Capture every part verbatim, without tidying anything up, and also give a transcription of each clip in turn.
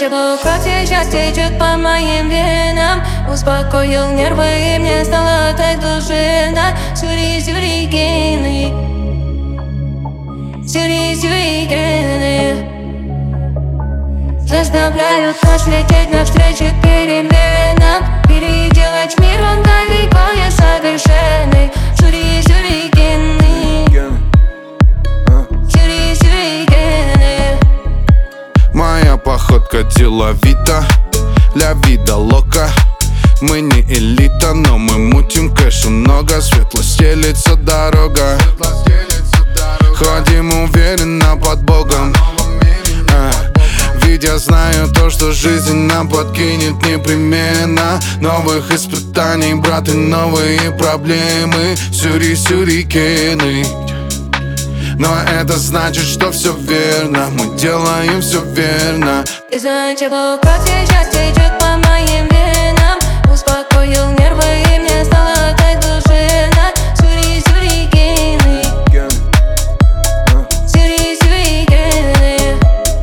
Начало кровь сейчас течет по моим венам. Успокоил нервы и мне стало так душевно. Сюри, сюрикены, сюри, сюрикены заставляют нас лететь навстречу переменам. Переделать мир, он далеко не совершенный. Сюри, сюрикены, сюри, сюрикены. Моя походка деловита, ля вида лока. Мы не элита, но мы мутим кэша много. Светло стелится дорога, ходим уверенно под Богом. а, Ведь я знаю то, что жизнь нам подкинет непременно. Новых испытаний, брат, и новые проблемы. Сюри, сюрикены. Но это значит, что все верно. Мы делаем все верно. Из-за чего кровь сейчас течет по моим венам. Успокоил нервы и мне стало так душевно. Сюри, сюрикены, сюри, сюрикены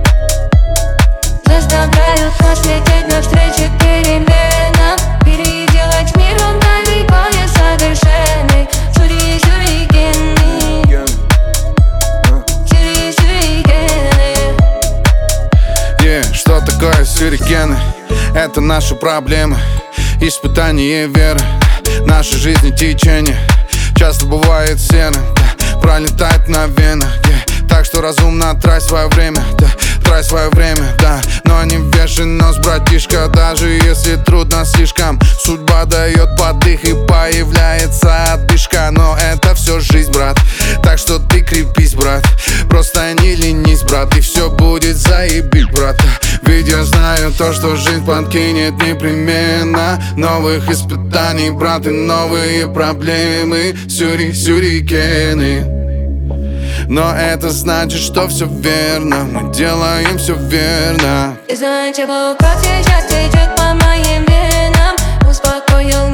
заставляют нас лететь навстречу переменам. Переделать мир, он далеко не совершенный. Сюри, сюрикены, сюри, сюрикены. Yeah, что такое сюрикены? Это наши проблемы, испытания веры. Нашей жизни течение часто бывает серым, да, пролетает на венах, yeah. Так что разумно трать свое время, да, трать свое время, да. Но не вешай нос, братишка, даже если трудно слишком. Судьба дает подых и появляется отдышка. Но это все жизнь, брат, так что ты крепись, брат. Просто не ленись, брат, и все будет заебись, брат. Ведь я знаю то, что жизнь подкинет непременно. Новых испытаний, брат, и новые проблемы. Сюри, сюрикены. Но это значит, что все верно. Мы делаем все верно. Из-за чего кровь сейчас течет по моим венам. Успокоил